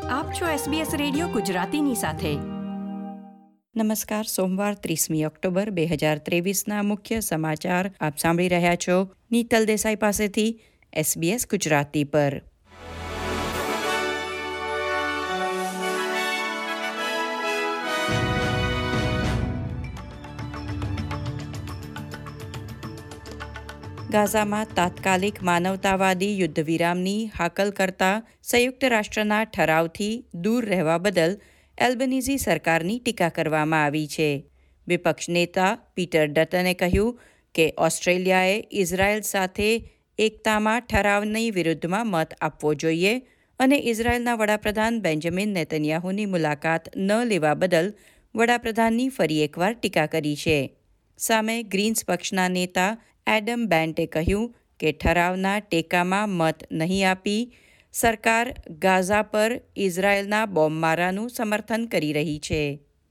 આપ છો SBS radio ગુજરાતીની સાથે. નમસ્કાર. સોમવાર 30મી ઓક્ટોબર 2023ના મુખ્ય સમાચાર આપ સાંભળી રહ્યા છો નીતલ દેસાઈ પાસેથી SBS ગુજરાતી પર. ગાઝામાં તાત્કાલિક માનવતાવાદી યુદ્ધ વિરામની હાકલ કરતા સંયુક્ત રાષ્ટ્રના ઠરાવથી દૂર રહેવા બદલ એલ્બનીઝી સરકારની ટીકા કરવામાં આવી છે. વિપક્ષ નેતા પીટર ડટને કહ્યું કે ઓસ્ટ્રેલિયાએ ઇઝરાયલ સાથે એકતામાં ઠરાવની વિરુદ્ધમાં મત આપવો જોઈએ અને ઇઝરાયલના વડાપ્રધાન બેન્જામિન નેતન્યાહુની મુલાકાત ન લેવા બદલ વડાપ્રધાનની ફરી એકવાર ટીકા કરી છે. સામે ગ્રીન્સ પક્ષના નેતા એડમ બેન્ટે કહ્યું કે ઠરાવના ટેકામાં મત નહીં આપી સરકાર ગાઝા પર ઇઝરાયલના બોમ્બમારાનું સમર્થન કરી રહી છે.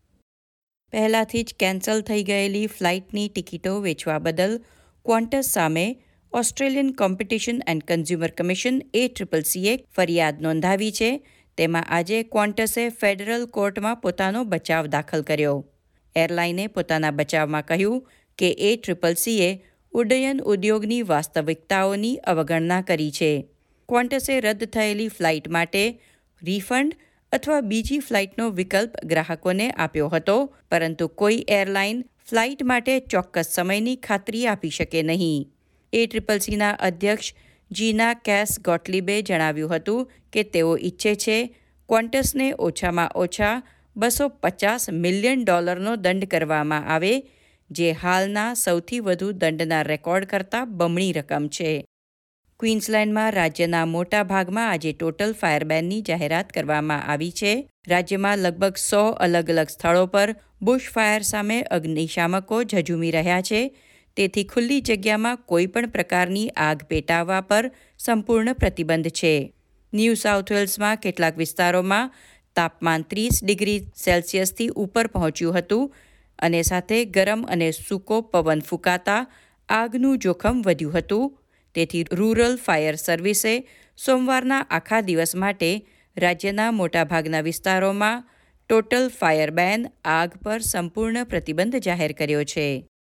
પહેલાથી જ કેન્સલ થઈ ગયેલી ફ્લાઇટની ટિકિટો વેચવા બદલ ક્વોન્ટસ સામે Australian Competition and Consumer Commission ACCCએ ફરિયાદ નોંધાવી છે. તેમાં આજે ક્વોન્ટસે ફેડરલ કોર્ટમાં પોતાનો બચાવ દાખલ કર્યો. એરલાઇને પોતાના બચાવમાં કહ્યું કે ACCCએ ઉડ્ડયન ઉદ્યોગની વાસ્તવિકતાઓની અવગણના કરી છે. ક્વોન્ટસે રદ થયેલી ફ્લાઇટ માટે રિફંડ અથવા બીજી ફ્લાઇટનો વિકલ્પ ગ્રાહકોને આપ્યો હતો, પરંતુ કોઈ એરલાઇન ફ્લાઇટ માટે ચોક્કસ સમયની ખાતરી આપી શકે નહીં. ACCCના અધ્યક્ષ જીના કેસ ગોટલીબે જણાવ્યું હતું કે તેઓ ઈચ્છે છે ક્વોન્ટસને ઓછામાં ઓછા $250 મિલિયન દંડ કરવામાં આવે, જે હાલના સૌથી વધુ દંડના રેકોર્ડ કરતાં બમણી રકમ છે. ક્વીન્સલેન્ડમાં રાજ્યના મોટા ભાગમાં આજે ટોટલ ફાયર બેનની જાહેરાત કરવામાં આવી છે. રાજ્યમાં લગભગ 100 અલગ અલગ સ્થળો પર બુશ ફાયર સામે અગ્નિશામકો ઝઝૂમી રહ્યા છે. તેથી ખુલ્લી જગ્યામાં કોઈપણ પ્રકારની આગ પેટાવવા પર સંપૂર્ણ પ્રતિબંધ છે. ન્યૂ સાઉથ વેલ્સમાં કેટલાક વિસ્તારોમાં તાપમાન 30 ડિગ્રી સેલ્સિયસથી ઉપર પહોંચ્યું હતું અને સાથે ગરમ અને સૂકો પવન ફૂંકાતા આગનું જોખમ વધ્યું હતું. તેથી રૂરલ ફાયર સર્વિસે સોમવારના આખા દિવસ માટે રાજ્યના મોટાભાગના વિસ્તારોમાં ટોટલ ફાયર બેન આગ પર સંપૂર્ણ પ્રતિબંધ જાહેર કર્યો છે.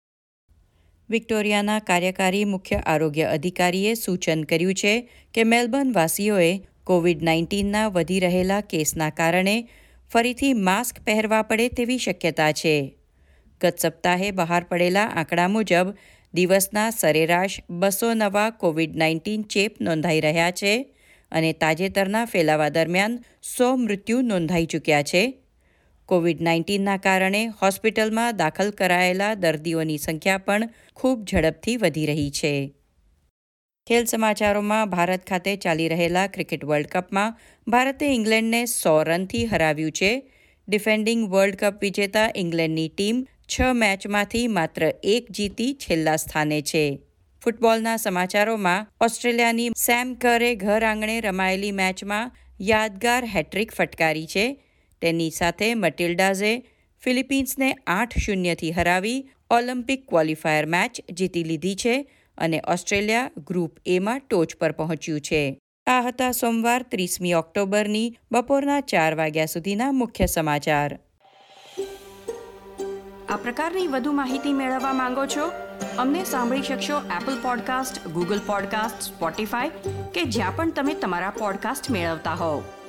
વિક્ટોરિયાના કાર્યકારી મુખ્ય આરોગ્ય અધિકારીએ સૂચન કર્યું છે કે મેલબર્ન વાસીઓએ COVID-19ના વધી રહેલા કેસના કારણે ફરીથી માસ્ક પહેરવા પડે તેવી શક્યતા છે. ગત સપ્તાહે બહાર પડેલા આંકડા મુજબ દિવસના સરેરાશ 200 નવા COVID-19 ચેપ નોંધાઈ રહ્યા છે અને તાજેતરના ફેલાવા દરમિયાન 100 મૃત્યુ નોંધાઈ ચૂક્યા છે. COVID-19ના કારણે હોસ્પિટલમાં દાખલ કરાયેલા દર્દીઓની સંખ્યા પણ ખૂબ ઝડપથી વધી રહી છે. ખેલ સમાચારોમાં ભારત ખાતે ચાલી રહેલા ક્રિકેટ વર્લ્ડ કપમાં ભારતે ઇંગ્લેન્ડને 100 રનથી હરાવ્યું છે. ડિફેન્ડિંગ વર્લ્ડ કપ વિજેતા ઇંગ્લેન્ડની ટીમ 6 મેચમાંથી માત્ર 1 જીતી છેલ્લા સ્થાને છે. ફૂટબોલના સમાચારોમાં ઓસ્ટ્રેલિયાની સેમ કરે ઘર આંગણે રમાયેલી મેચમાં યાદગાર હેટ્રિક ફટકારી છે. તેની સાથે મટિલ્ડાઝે ફિલિપીન્સને 8-0થી હરાવી ઓલિમ્પિક ક્વોલિફાયર મેચ જીતી લીધી છે અને ઓસ્ટ્રેલિયા ગ્રુપ એમાં ટોચ પર પહોંચ્યું છે. આ હતા સોમવાર 30મી ઓક્ટોબરની બપોરના 4 વાગ્યા સુધીના મુખ્ય સમાચાર. આ પ્રકારની વધુ માહિતી મેળવવા માંગો છો? અમને સાંભળી શકશો Apple podcast, Google podcast, Spotify કે જ્યાં પણ તમે તમારા પોડકાસ્ટ મેળવતા હોવ.